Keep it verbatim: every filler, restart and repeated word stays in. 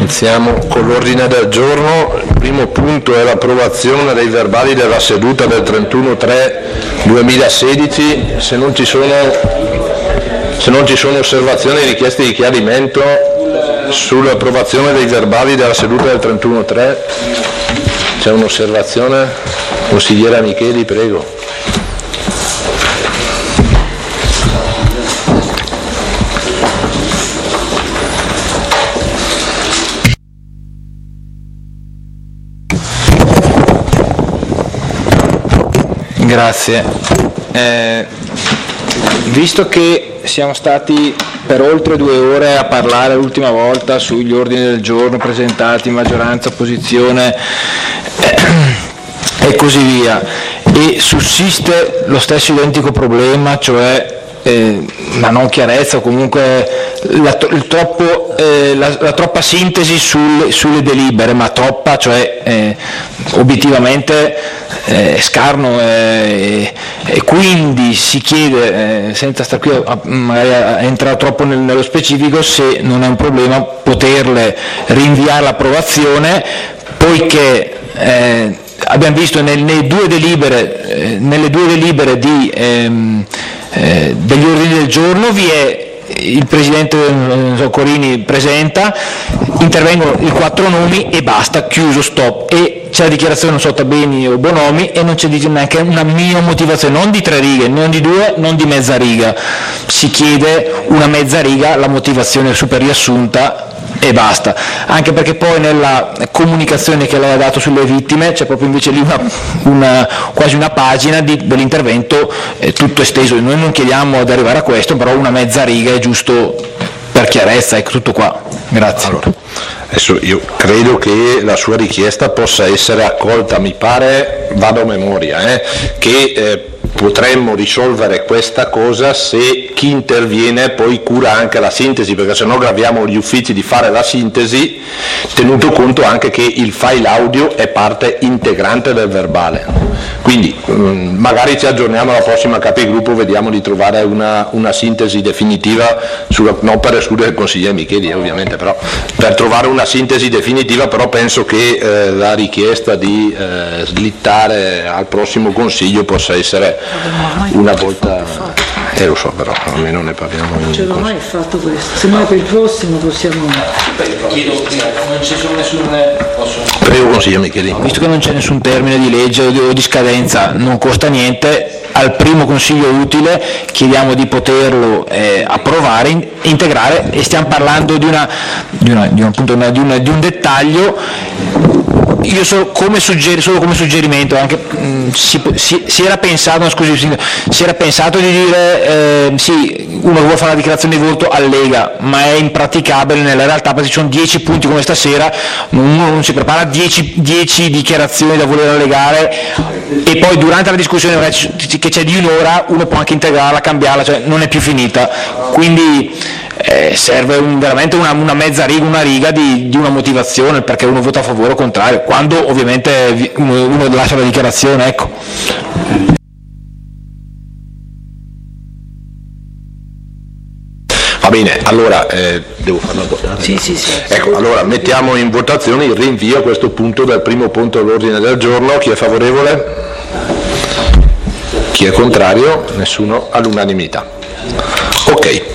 Iniziamo con l'ordine del giorno. Il primo punto è l'approvazione dei verbali della seduta del trentuno tre duemilasedici. Se non ci sono, se non ci sono osservazioni, richieste di chiarimento sull'approvazione dei verbali della seduta del trentuno tre. C'è un'osservazione? Consigliera Micheli, prego. Grazie. Eh, visto che siamo stati per oltre due ore a parlare l'ultima volta sugli ordini del giorno presentati, maggioranza, opposizione eh, e così via, e sussiste lo stesso identico problema, cioè eh, la non chiarezza o comunque la, il troppo, eh, la, la troppa sintesi sul, sulle delibere, ma troppa, cioè eh, obiettivamente eh, è scarno eh, e quindi si chiede, eh, senza stare qui a, magari a entrare troppo nel, nello specifico, se non è un problema poterle rinviare l'approvazione, poiché eh, abbiamo visto nel, nei due delibere, eh, nelle due delibere di, ehm, eh, degli ordini del giorno vi è il Presidente eh, Corini presenta, intervengono i quattro nomi e basta, chiuso, stop, e c'è la dichiarazione non so Tabeni o Bonomi e non c'è neanche una mia motivazione, non di tre righe, non di due, non di mezza riga, si chiede una mezza riga, la motivazione super riassunta e basta, anche perché poi nella comunicazione che lei ha dato sulle vittime c'è proprio invece lì una, una, quasi una pagina di, dell'intervento eh, tutto esteso. Noi non chiediamo di arrivare a questo, però una mezza riga è giusto per chiarezza, ecco, tutto qua. Grazie. Allora, adesso io credo che la sua richiesta possa essere accolta, mi pare, vado a memoria, eh, che eh, potremmo risolvere questa cosa se chi interviene poi cura anche la sintesi, perché sennò graviamo gli uffici di fare la sintesi, tenuto conto anche che il file audio è parte integrante del verbale. Quindi mh, magari ci aggiorniamo alla prossima capigruppo, vediamo di trovare una, una sintesi definitiva, sulla, non per escludere il consigliere Micheli ovviamente, però per trovare una sintesi definitiva, però penso che eh, la richiesta di eh, slittare al prossimo consiglio possa essere una volta, eh lo so, però almeno ne parliamo. Non c'è mai fatto questo, se noi per il prossimo possiamo. Non ci sono nessune. Prego consigliere Micheli. Visto che non c'è nessun termine di legge o di scadenza, non costa niente, al primo consiglio utile chiediamo di poterlo eh, approvare, in, integrare, e stiamo parlando di, una, di, una, di, un, appunto, una, di, una, di un dettaglio. Io solo come, suggeri, solo come suggerimento, anche, mh, si, si, si era pensato, no, scusi, si, si era pensato di dire eh, sì, uno vuole fare la dichiarazione di voto allega, ma è impraticabile nella realtà, perché ci sono dieci punti come stasera, uno non si prepara dieci dichiarazioni da voler allegare e poi durante la discussione che c'è di un'ora uno può anche integrarla, cambiarla, cioè non è più finita, quindi eh, serve un, veramente una, una mezza riga, una riga di, di una motivazione perché uno vota a favore o contrario, quando ovviamente uno, uno lascia la dichiarazione, ecco. Va bene, allora eh, devo farlo votare. Sì, sì, sì. Ecco, allora mettiamo in votazione il rinvio a questo punto del primo punto dell'ordine del giorno. Chi è favorevole? Chi è contrario? Nessuno, all'unanimità. Ok.